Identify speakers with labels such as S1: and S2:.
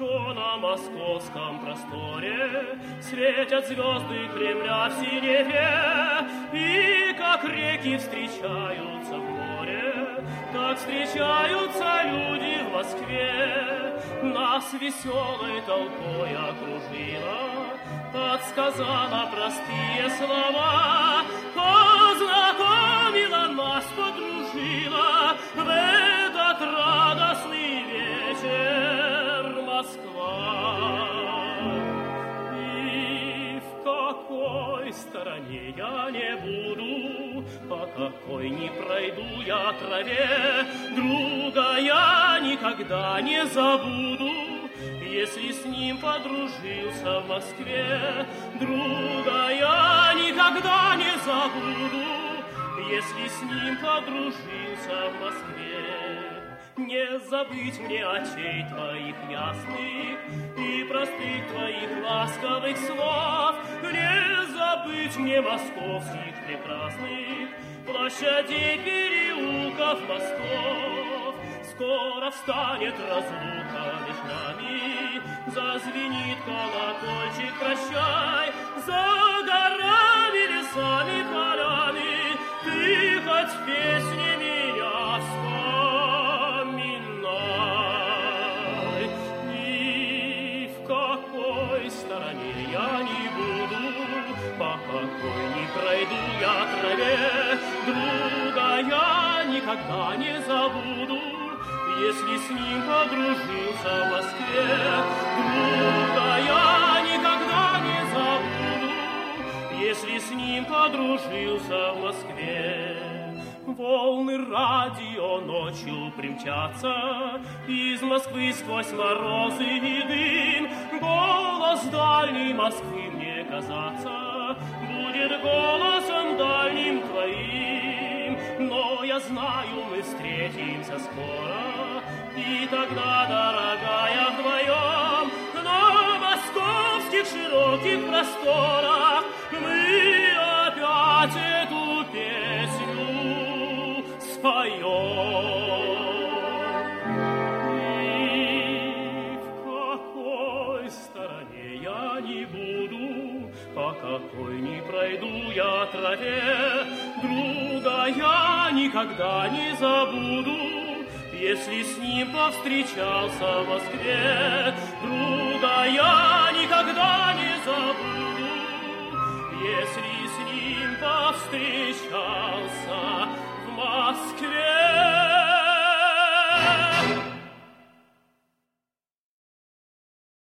S1: Хорошо на московском просторе светят звезды Кремля в синеве, и как реки встречаются в море, так встречаются люди в Москве. Нас веселой толпой окружила, подсказала простые слова, познакомила нас, подружила в этот радостный вечер Москва. И в какой стороне я не буду, по какой не пройду я траве, друга я никогда не забуду, если с ним подружился в Москве. Друга я никогда не забуду, если с ним подружился в Москве. Не забыть мне очей твоих ясных и простых твоих ласковых слов, не забыть мне московских прекрасных площадей, переулков, мостов. Скоро встанет разлука между нами, зазвенит колокольчик «Прощай», за горами, лесами, полями ты хоть песни меня вспоминай. И в какой стороне я не буду, по какой не пройду я траве, друга я никогда не забуду, если с ним подружился в Москве. Друга я никогда не забуду, если с ним подружился в Москве. Волны радио ночью примчатся из Москвы сквозь морозы и дым. Голос дальней Москвы мне казаться будет голосом дальним твоим. Но я знаю, мы встретимся скоро, и тогда, дорогая, вдвоем на московских широких просторах мы опять эту песню споем. И в какой стороне я не буду, по какой не пройду я траве, друга я никогда не забуду, если с ним повстречался в Москве. Друга я никогда не забуду, если с ним повстречался